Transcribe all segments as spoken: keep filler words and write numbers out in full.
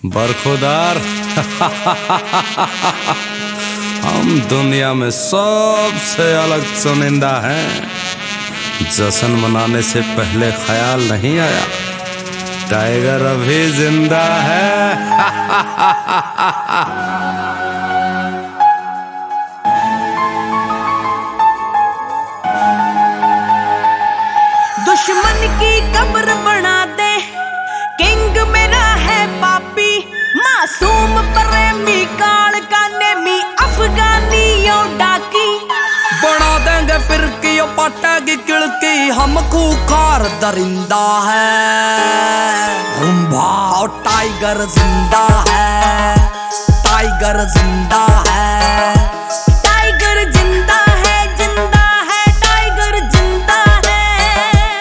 बरखुदार हम दुनिया में सबसे अलग चुनिंदा हैं। जश्न मनाने से पहले ख्याल नहीं आया टाइगर अभी जिंदा है। दुश्मन की कब्र बना दे, किंग मेरा है पापी, मासूम प्रेमी काल का नेमी अफगानियों डाकी। बना देंगे फिर की पटेगी किड़की, हम खूंखार दरिंदा है। रुम्भा और टाइगर जिंदा है, टाइगर जिंदा है, टाइगर जिंदा है, जिंदा है, टाइगर जिंदा है।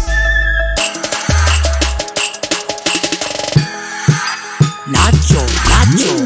नाचो नाचो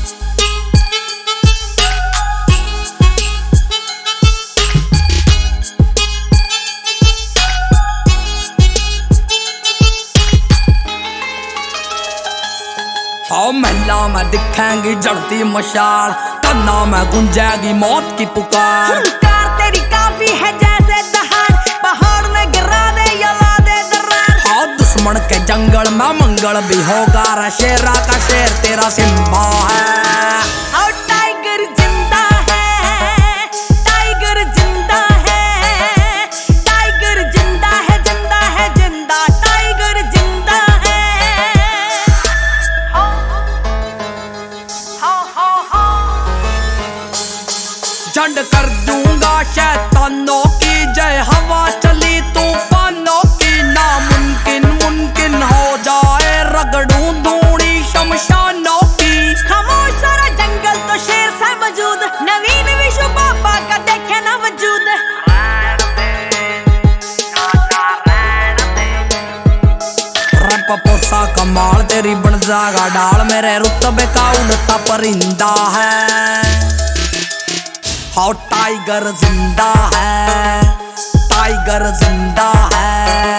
हाँ, महला में दिखेंगी जड़ती मशाल, कन्ना में गुंजेगी मौत की पुकार। हुंकार तेरी काफी है जैसे दहाड़, पहाड़ में गिरा दे जला दे दर्रार। हाँ, दुश्मन के जंगल में मंगल भी होगा, शेरा का शेर तेरा सिम्बा है। और टाइगर जिंदा है, टाइगर जिंदा है, टाइगर जिंदा है, जिंदा है, जिंदा, टाइगर जिंदा है। हो, हो, हो, हो। झंड कर दूंगा शैतानों की जय, हवा चली तूफानों की, नामुमकिन मुमकिन हो जाए, रगड़ूं धूड़ी शमशानों की। खामोश सारा जंगल तो शेर सा मौजूद, नवीन विश्व बाबा का देखे ना वजूद। रब पोसा कमाल तेरी बन जागा डाल, मेरे रुतबे का उड़ता परिंदा है। हाँ, टाइगर जिंदा है, टाइगर जिंदा है।